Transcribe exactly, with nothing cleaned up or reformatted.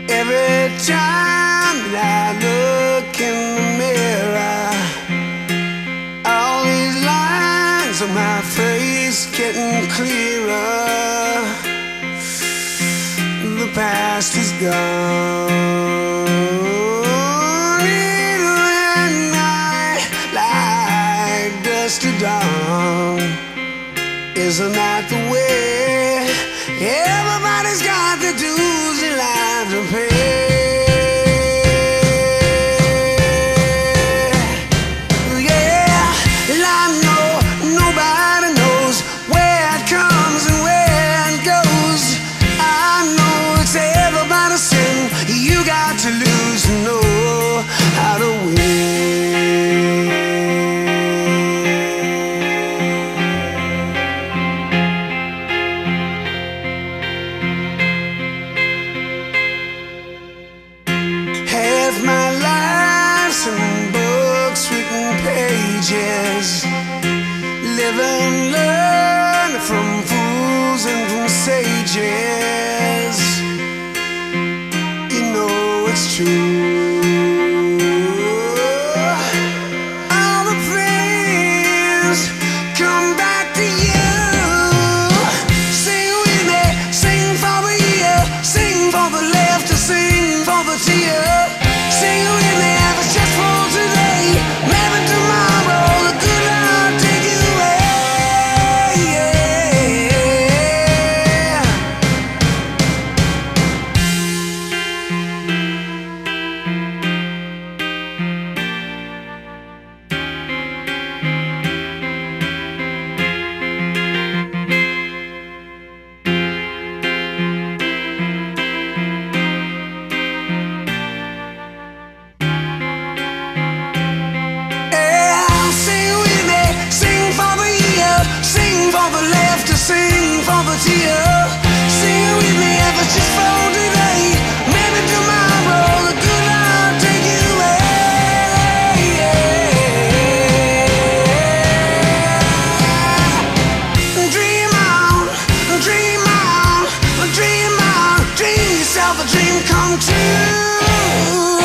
Every time that I look in the mirror, all these lines on my face getting clearer. The past is gone. Little at night, like dust to dawn. Isn't that the way? Everybody's got the dues in life to pay. Yeah, and I know nobody knows where it comes and where it goes. I know it's everybody's sin. You got to lose to know how to win. Half my life's in books, written pages. Live and learn from fools and from sages. You know it's true. All the things come back to you. Sing with me, sing for the year, sing for the laughter, sing for the tear. Sing with me, if it's just for today, maybe tomorrow the good Lord take you away. Sing for the tear. Sing with me if it's just for today. Maybe tomorrow the good Lord take you away. Dream on, dream on, dream on. Dream yourself a dream come true.